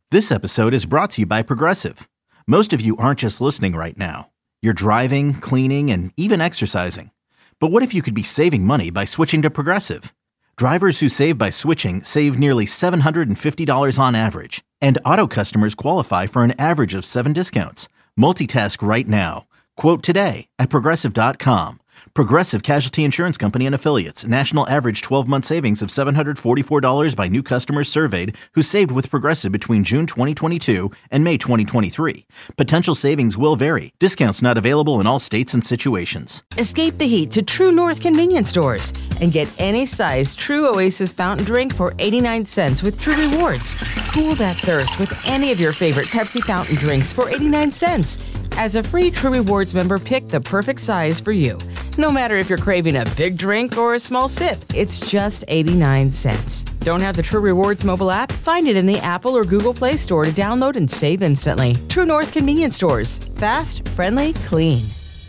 This episode is brought to you by Progressive. Most of you aren't just listening right now. You're driving, cleaning, and even exercising. But what if you could be saving money by switching to Progressive? Drivers who save by switching save nearly $750 on average. And auto customers qualify for an average of 7 discounts. Multitask right now. Quote today at Progressive.com. Progressive Casualty Insurance Company and Affiliates. National average 12-month savings of $744 by new customers surveyed who saved with Progressive between June 2022 and May 2023. Potential savings will vary. Discounts not available in all states and situations. Escape the heat to True North convenience stores and get any size True Oasis fountain drink for 89 cents with True Rewards. Cool that thirst with any of your favorite Pepsi fountain drinks for 89 cents. As a free True Rewards member, pick the perfect size for you. No matter if you're craving a big drink or a small sip, it's just 89 cents. Don't have the True Rewards mobile app? Find it in the Apple or Google Play Store to download and save instantly. True North convenience stores. Fast, friendly, clean.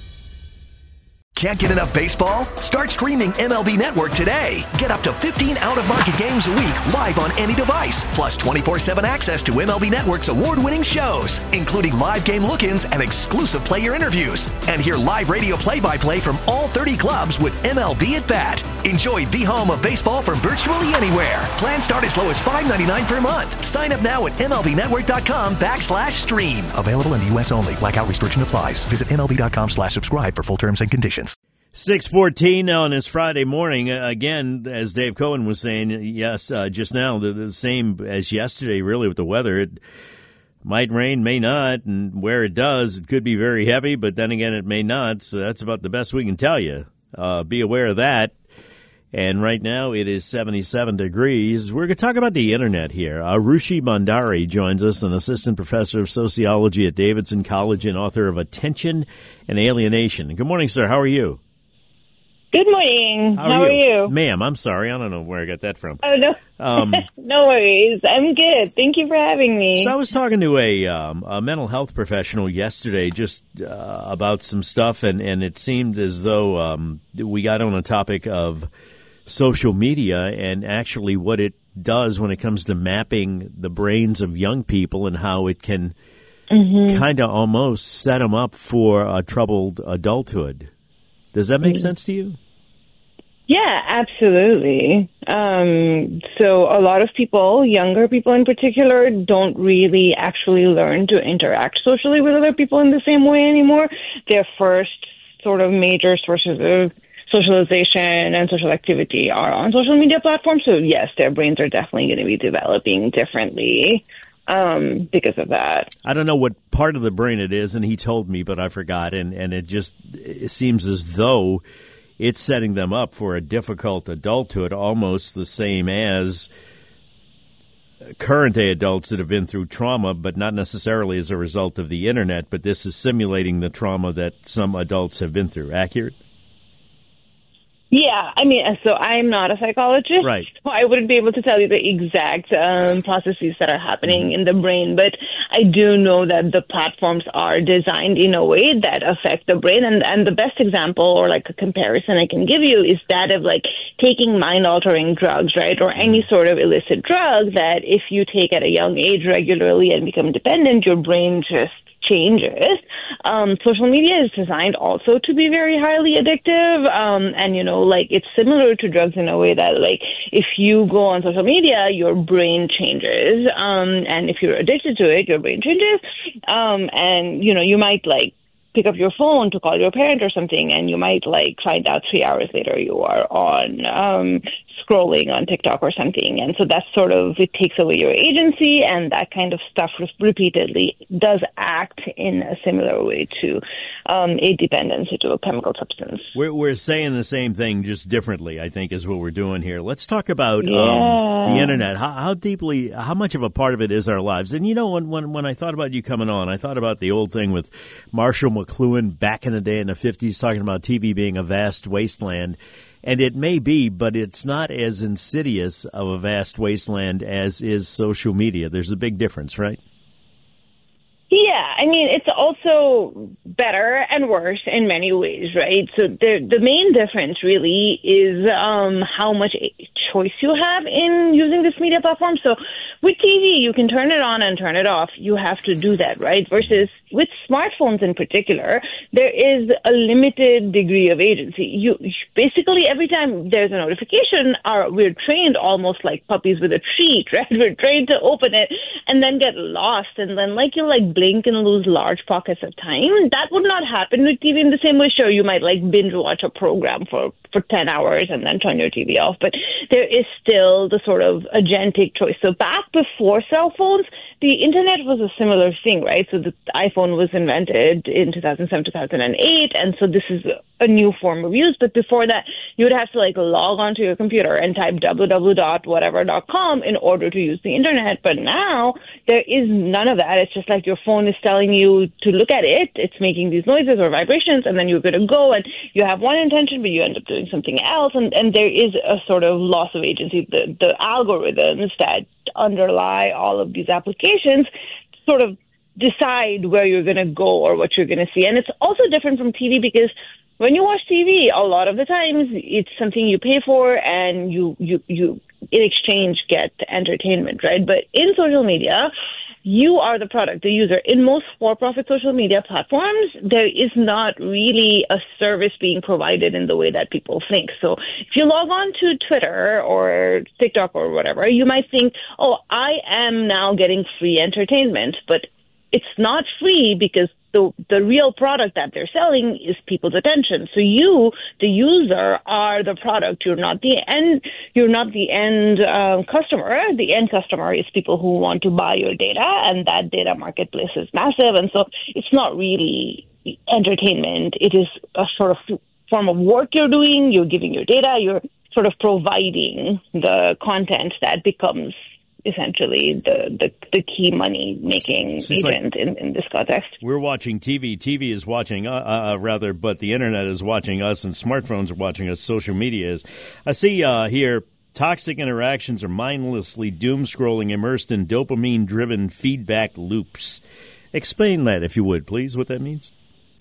Can't get enough baseball? Start streaming MLB Network today. Get up to 15 out-of-market games a week live on any device, plus 24/7 access to MLB Network's award-winning shows, including live game look-ins and exclusive player interviews. And hear live radio play-by-play from all 30 clubs with MLB at Bat. Enjoy the home of baseball from virtually anywhere. Plans start as low as $5.99 per month. Sign up now at MLBNetwork.com/stream. Available in the U.S. only. Blackout restriction applies. Visit MLB.com/subscribe for full terms and conditions. 6:14 now on this Friday morning. Again, as Dave Cohen was saying, yes, just now, the same as yesterday, really, with the weather. It might rain, may not, and where it does, it could be very heavy, but then again, it may not, so that's about the best we can tell you. Be aware of that. And right now, it is 77 degrees. We're going to talk about the Internet here. Rushi Bhandari joins us, an assistant professor of sociology at Davidson College and author of Attention and Alienation. Good morning, sir. How are you? Good morning. How are you? Ma'am, I'm sorry. I don't know where I got that from. Oh, no. No worries. I'm good. Thank you for having me. So I was talking to a mental health professional yesterday just about some stuff, and it seemed as though we got on a topic of social media and actually what it does when it comes to mapping the brains of young people and how it can kind of almost set them up for a troubled adulthood. Does that make sense to you? Yeah, absolutely. So a lot of people, younger people in particular, don't really actually learn to interact socially with other people in the same way anymore. Their first sort of major sources of socialization and social activity are on social media platforms. So yes, their brains are definitely going to be developing differently because of that. I don't know what part of the brain it is, and he told me, but I forgot. And it seems as though it's setting them up for a difficult adulthood, almost the same as current-day adults that have been through trauma, but not necessarily as a result of the Internet. But this is simulating the trauma that some adults have been through. Accurate? Yeah, I mean, so I'm not a psychologist, right? So I wouldn't be able to tell you the exact processes that are happening in the brain, but I do know that the platforms are designed in a way that affect the brain, and the best example or like a comparison I can give you is that of like taking mind-altering drugs, right, or any sort of illicit drug that if you take at a young age regularly and become dependent, your brain just changes. Social media is designed also to be very highly addictive. And, you know, like it's similar to drugs in a way that like if you go on social media, your brain changes. And if you're addicted to it, your brain changes. And, you know, you might like pick up your phone to call your parent or something, and you might like find out 3 hours later you are on scrolling on TikTok or something. And so that's sort of, it takes away your agency, and that kind of stuff repeatedly does act in a similar way to a dependency to a chemical substance. We're saying the same thing, just differently, I think, is what we're doing here. Let's talk about the Internet. How much of a part of it is our lives? And, you know, when I thought about you coming on, I thought about the old thing with Marshall McLuhan back in the day in the 50s, talking about TV being a vast wasteland. And it may be, but it's not as insidious of a vast wasteland as is social media. There's a big difference, right? Yeah, Yeah, I mean, it's also better and worse in many ways, right? So the main difference really is how much choice you have in using this media platform. So with TV, you can turn it on and turn it off. You have to do that, right? Versus with smartphones in particular, there is a limited degree of agency. You basically, every time there's a notification, we're trained almost like puppies with a treat, right? We're trained to open it and then get lost, and then you blink and lose large pockets of time. That would not happen with TV in the same way. Sure, you might binge watch a program for 10 hours and then turn your TV off, but there is still the sort of agentic choice. So back before cell phones, the internet was a similar thing, right? So the iPhone was invented in 2007, 2008, and so this is a new form of use. But before that, you would have to log onto your computer and type www.whatever.com in order to use the internet. But now there is none of that. It's just your phone is telling you to look at it. It's making these noises or vibrations, and then you're going to go and you have one intention, but you end up doing something else. And there is a sort of loss of agency. The algorithms that underlie all of these applications sort of decide where you're going to go or what you're going to see. And it's also different from TV because when you watch TV, a lot of the times it's something you pay for and you in exchange get entertainment, right? But in social media, you are the product, the user. In most for-profit social media platforms, there is not really a service being provided in the way that people think. So if you log on to Twitter or TikTok or whatever, you might think, oh, I am now getting free entertainment, but it's not free because the real product that they're selling is people's attention. So you, the user, are the product. You're not the end. You're not the end customer. The end customer is people who want to buy your data, and that data marketplace is massive. And so it's not really entertainment. It is a sort of form of work you're doing. You're giving your data. You're sort of providing the content that becomes essentially the key money-making agent in this context. We're watching TV. TV is watching, but the Internet is watching us, and smartphones are watching us. Social media is. I see here, toxic interactions are mindlessly doom-scrolling, immersed in dopamine-driven feedback loops. Explain that, if you would, please, what that means.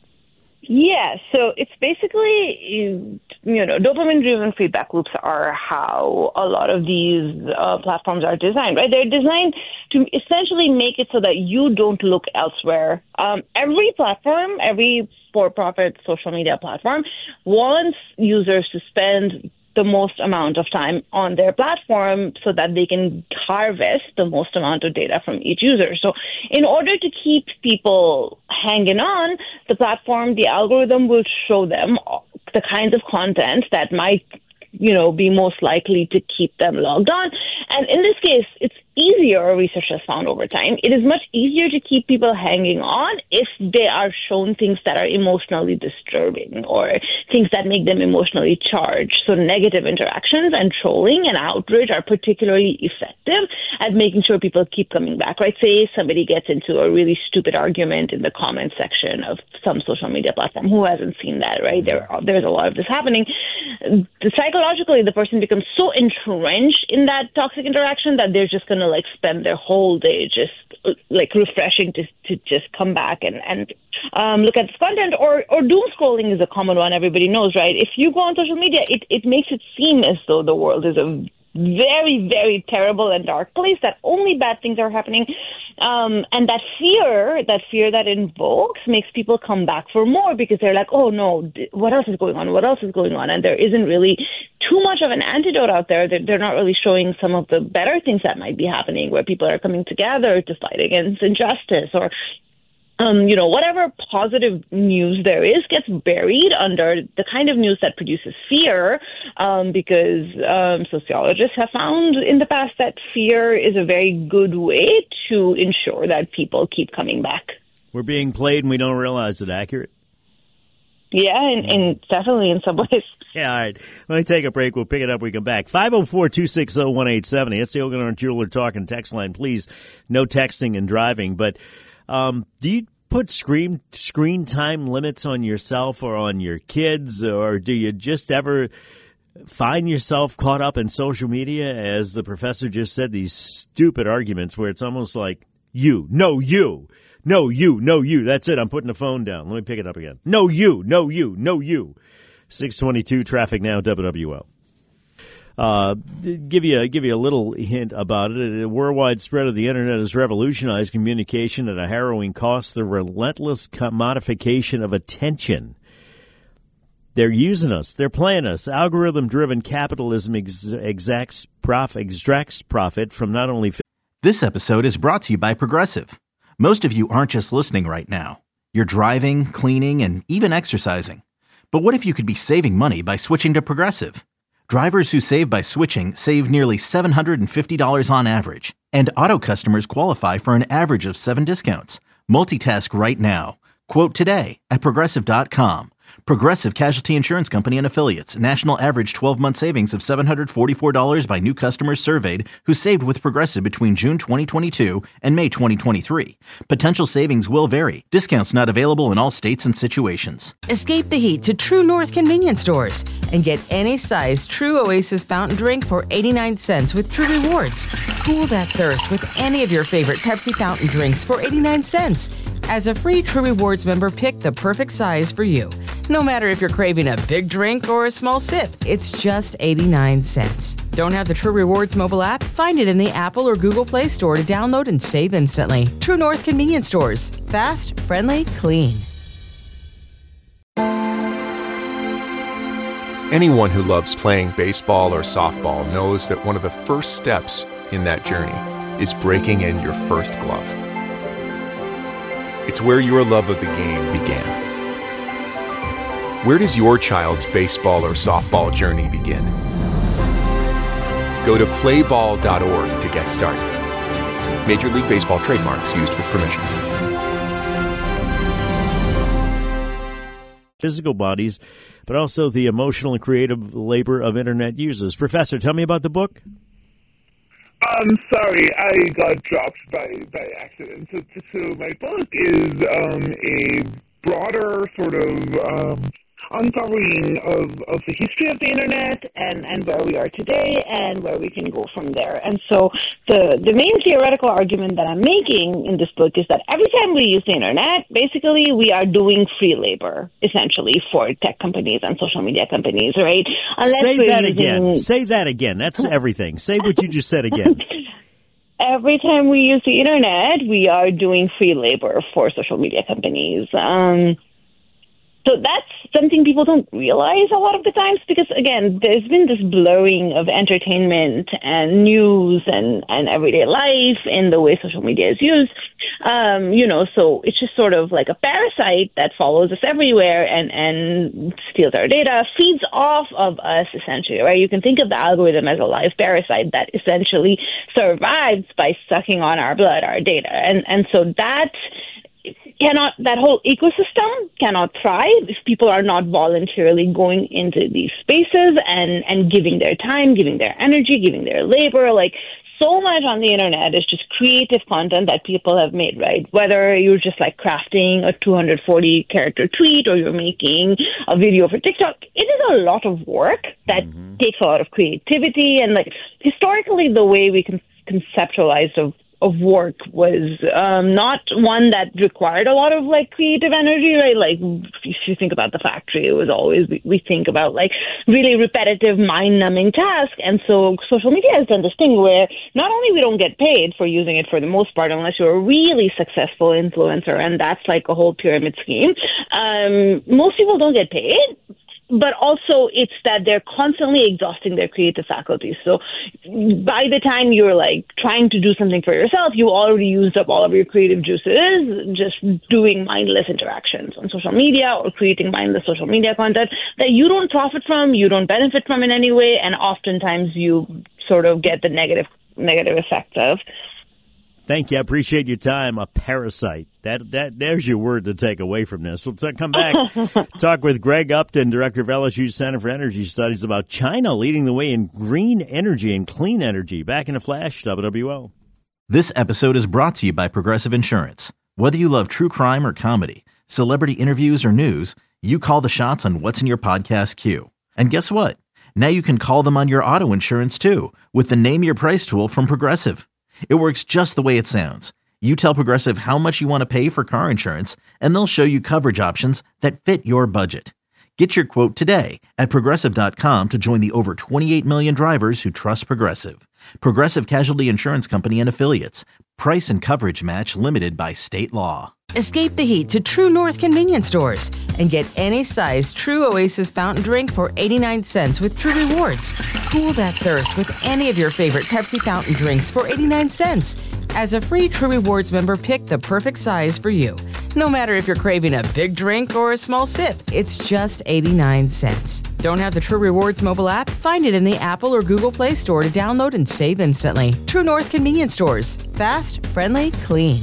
Yeah, so it's basically, dopamine-driven feedback loops are how a lot of these platforms are designed, right? They're designed to essentially make it so that you don't look elsewhere. Every platform, every for-profit social media platform wants users to spend the most amount of time on their platform so that they can harvest the most amount of data from each user. So in order to keep people hanging on, the platform, the algorithm will show them the kinds of content that might, be most likely to keep them logged on. And in this case, it's easier, research has found over time, it is much easier to keep people hanging on if they are shown things that are emotionally disturbing or things that make them emotionally charged. So negative interactions and trolling and outrage are particularly effective at making sure people keep coming back, right? Say somebody gets into a really stupid argument in the comment section of some social media platform. Who hasn't seen that, right? There's a lot of this happening. Psychologically, the person becomes so entrenched in that toxic interaction that they're just going to spend their whole day just refreshing to just come back and look at this content. Or doom scrolling is a common one. Everybody knows, right? If you go on social media, it makes it seem as though the world is a very, very terrible and dark place, that only bad things are happening. And that fear that invokes makes people come back for more because they're like, oh no, what else is going on? What else is going on? And there isn't really too much of an antidote out there. They're not really showing some of the better things that might be happening, where people are coming together to fight against injustice, or whatever positive news there is gets buried under the kind of news that produces fear, because sociologists have found in the past that fear is a very good way to ensure that people keep coming back. We're being played and we don't realize it. Accurate? Yeah, and definitely in some ways. Yeah, all right. Let me take a break. We'll pick it up when we come back. 504-260-1870. It's the Oaken Jeweler Talking text line. Please, no texting and driving. But do you put screen time limits on yourself or on your kids, or do you just ever find yourself caught up in social media, as the professor just said, these stupid arguments where it's almost like you No, you. No, you. That's it. I'm putting the phone down. Let me pick it up again. No, you. No, you. No, you. 622 traffic now, WWL. Give you a little hint about it. A worldwide spread of the internet has revolutionized communication at a harrowing cost. The relentless commodification of attention. They're using us. They're playing us. Algorithm-driven capitalism extracts profit from not only... This episode is brought to you by Progressive. Most of you aren't just listening right now. You're driving, cleaning, and even exercising. But what if you could be saving money by switching to Progressive? Drivers who save by switching save nearly $750 on average. And auto customers qualify for an average of 7 discounts. Multitask right now. Quote today at Progressive.com. Progressive Casualty Insurance Company and Affiliates. National average 12-month savings of $744 by new customers surveyed who saved with Progressive between June 2022 and May 2023. Potential savings will vary. Discounts not available in all states and situations. Escape the heat to True North convenience stores and get any size True Oasis fountain drink for 89 cents with True Rewards. Cool that thirst with any of your favorite Pepsi fountain drinks for 89 cents. As a free True Rewards member, pick the perfect size for you. No matter if you're craving a big drink or a small sip, it's just 89 cents. Don't have the True Rewards mobile app? Find it in the Apple or Google Play Store to download and save instantly. True North convenience stores. Fast, friendly, clean. Anyone who loves playing baseball or softball knows that one of the first steps in that journey is breaking in your first glove. It's where your love of the game began. Where does your child's baseball or softball journey begin? Go to playball.org to get started. Major League Baseball trademarks used with permission. Physical bodies, but also the emotional and creative labor of Internet users. Professor, tell me about the book. I'm sorry, I got dropped by accident. So my book is a broader sort of uncovering of the history of the internet and where we are today and where we can go from there. And so the main theoretical argument that I'm making in this book is that every time we use the internet, basically we are doing free labor, essentially, for tech companies and social media companies, right? Say that again. That's everything. Say what you just said again. Every time we use the internet, we are doing free labor for social media companies. So that's something people don't realize a lot of the times because, again, there's been this blurring of entertainment and news and everyday life in the way social media is used. So it's just sort of like a parasite that follows us everywhere and steals our data, feeds off of us, essentially, right? You can think of the algorithm as a live parasite that essentially survives by sucking on our blood, our data. And so that whole ecosystem cannot thrive if people are not voluntarily going into these spaces and giving their time, giving their energy, giving their labor. Like, so much on the internet is just creative content that people have made, right? Whether you're just like crafting a 240 character tweet or you're making a video for TikTok, it is a lot of work that takes a lot of creativity. And like historically, the way we conceptualized of work was not one that required a lot of like creative energy, right? Like if you think about the factory, it was always, we think about like really repetitive, mind-numbing tasks. And so social media has done this thing where not only we don't get paid for using it for the most part, unless you're a really successful influencer, and that's like a whole pyramid scheme. Most people don't get paid. But also it's that they're constantly exhausting their creative faculties. So by the time you're like trying to do something for yourself, you already used up all of your creative juices just doing mindless interactions on social media or creating mindless social media content that you don't profit from, you don't benefit from in any way, and oftentimes you sort of get the negative effects of. Thank you. I appreciate your time. A parasite. There's your word to take away from this. We'll come back, talk with Greg Upton, director of LSU Center for Energy Studies, about China leading the way in green energy and clean energy. Back in a flash, WWL. This episode is brought to you by Progressive Insurance. Whether you love true crime or comedy, celebrity interviews or news, you call the shots on what's in your podcast queue. And guess what? Now you can call them on your auto insurance too with the Name Your Price tool from Progressive. It works just the way it sounds. You tell Progressive how much you want to pay for car insurance, and they'll show you coverage options that fit your budget. Get your quote today at Progressive.com to join the over 28 million drivers who trust Progressive. Progressive Casualty Insurance Company and Affiliates. Price and coverage match limited by state law. Escape the heat to True North convenience stores and get any size True Oasis fountain drink for 89 cents with True Rewards. Cool that thirst with any of your favorite Pepsi fountain drinks for 89 cents. As a free True Rewards member, pick the perfect size for you. No matter if you're craving a big drink or a small sip, it's just 89 cents. Don't have the True Rewards mobile app? Find it in the Apple or Google Play Store to download and save instantly. True North convenience stores. Fast, friendly, clean.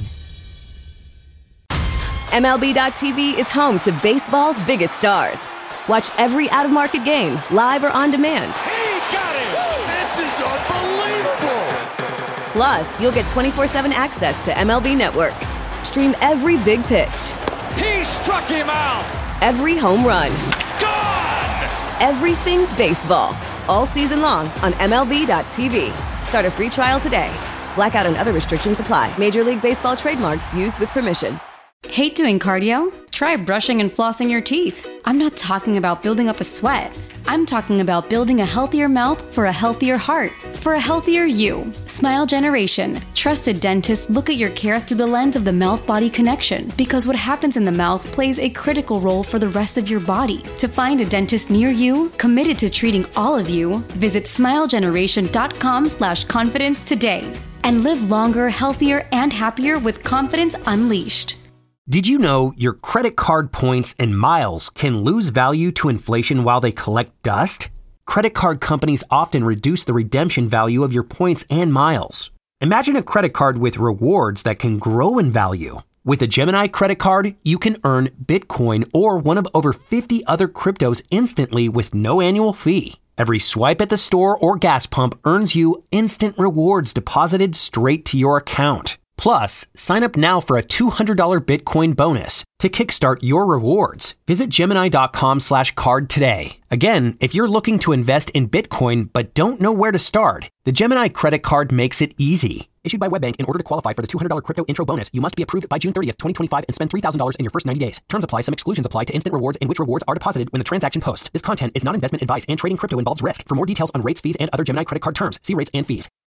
MLB.tv is home to baseball's biggest stars. Watch every out-of-market game, live or on demand. He got it! This is unbelievable! Plus, you'll get 24/7 access to MLB Network. Stream every big pitch. He struck him out! Every home run. Gone! Everything baseball. All season long on MLB.tv. Start a free trial today. Blackout and other restrictions apply. Major League Baseball trademarks used with permission. Hate doing cardio? Try brushing and flossing your teeth. I'm not talking about building up a sweat. I'm talking about building a healthier mouth for a healthier heart, for a healthier you. Smile Generation. Trusted dentists look at your care through the lens of the mouth-body connection, because what happens in the mouth plays a critical role for the rest of your body. To find a dentist near you, committed to treating all of you, visit smilegeneration.com/confidence today and live longer, healthier, and happier with confidence unleashed. Did you know your credit card points and miles can lose value to inflation while they collect dust? Credit card companies often reduce the redemption value of your points and miles. Imagine a credit card with rewards that can grow in value. With a Gemini credit card, you can earn Bitcoin or one of over 50 other cryptos instantly with no annual fee. Every swipe at the store or gas pump earns you instant rewards deposited straight to your account. Plus, sign up now for a $200 Bitcoin bonus to kickstart your rewards. Visit Gemini.com/card today. Again, if you're looking to invest in Bitcoin but don't know where to start, the Gemini credit card makes it easy. Issued by WebBank, in order to qualify for the $200 crypto intro bonus, you must be approved by June 30th, 2025 and spend $3,000 in your first 90 days. Terms apply. Some exclusions apply to instant rewards in which rewards are deposited when the transaction posts. This content is not investment advice and trading crypto involves risk. For more details on rates, fees, and other Gemini credit card terms, see rates and fees.